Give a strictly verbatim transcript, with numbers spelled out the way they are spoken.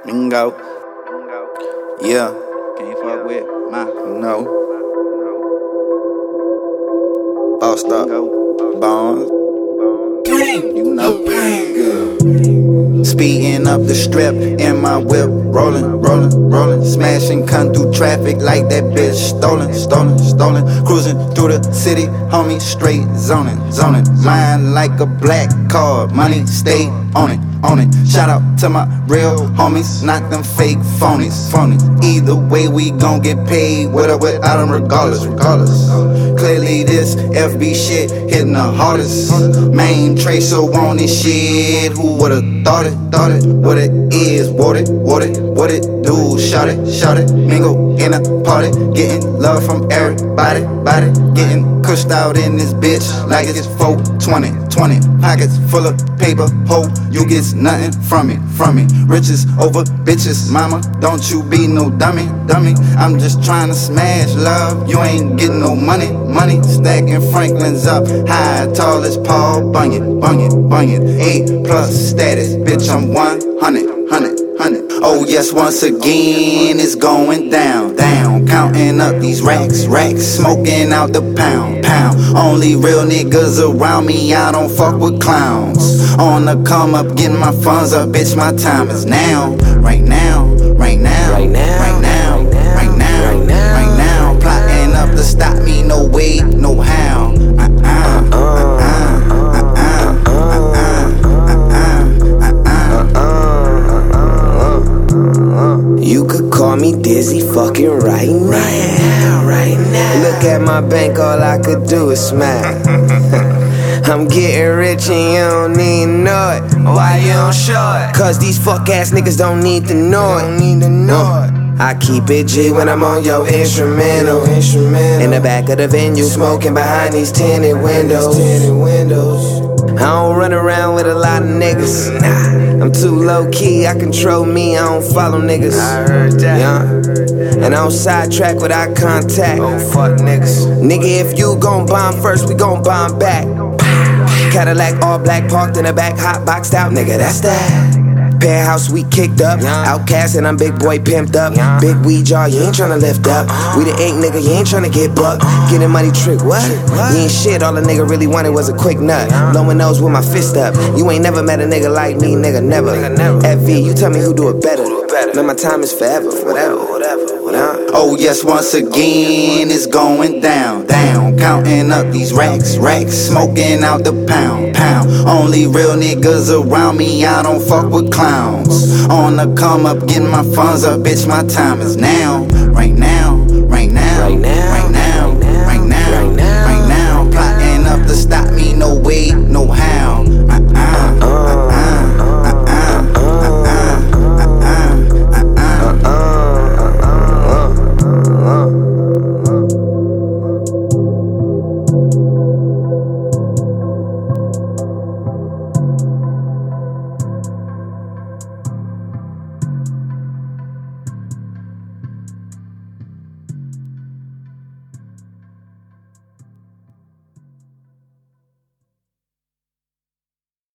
Bingo. Yeah. Can't fuck with my No. Bossed up. Bones. You know. Speeding up the strip in my whip, rolling, rolling, rolling, smashing, cutting through traffic like that bitch stolen, stolen, stolen. Cruising through the city, homie, straight zoning, zoning. Mine like a black card, money stay on it, on it. Shout out to my real homies, not them fake phonies, phonies. Either way, we gon' get paid, with or without them, regardless, regardless. Clearly this F B shit hitting the hardest. Main trace so on this shit. Who would've thought it, thought it? What it is, what it, what it, what it do? Shout it, shout it, mingle in a party. Getting love from everybody, body. Getting cushed out in this bitch like it's four twenty, twenty. Pockets full of paper, hope you get nothing from it, from it. Riches over bitches, mama, don't you be no dummy, dummy. I'm just trying to smash love, you ain't getting no money, money. Stacking Franklin's up high, tall as Paul Bunyan, Bunyan, Bunyan. Eight plus status, bitch, I'm one hundred, hundred, hundred. Oh yes, once again it's going down, down. Counting up these racks, racks, smoking out the pound, pound. Only real niggas around me, I don't fuck with clowns. On the come up, getting my funds up, bitch, my time is now. Right now, right now, right now, right now, right now, right now, right now. Plotting up to stop me, no way, no how. Uh-uh, uh-uh, uh-uh. You could call me dizzy fucking right now, right now, right now. Look at my bank, all I could do is smile. I'm getting rich and you don't even know it. Why you don't show it? Cause these fuck ass niggas don't need to know it. Don't need to know it. I keep it G when I'm on your instrumental. In the back of the venue, smoking behind these tinted windows. I don't run around with a lot of niggas. Nah, I'm too low key, I control me, I don't follow niggas. I heard that. Yeah. And I don't sidetrack with eye contact. Oh fuck niggas. Nigga, if you gon' bomb first, we gon' bomb back. Cadillac all black parked in the back, hot boxed out, nigga, that's that. Penthouse, we kicked up. Outcast and I'm big boy pimped up. Big weed jar, you ain't tryna lift up. We the ink nigga, you ain't tryna get bucked. Getting money trick, what? You ain't shit, all a nigga really wanted was a quick nut. Blowing nose with my fist up. You ain't never met a nigga like me, nigga, never. F V, you tell me who do it better. Man, my time is forever, whatever, whatever, whatever. Oh yes, once again it's going down, down. Counting up these racks, racks, smoking out the pound, pound. Only real niggas around me, I don't fuck with clowns. On the come up, getting my funds up, bitch, my time is now. Right now, right now, right now, right now.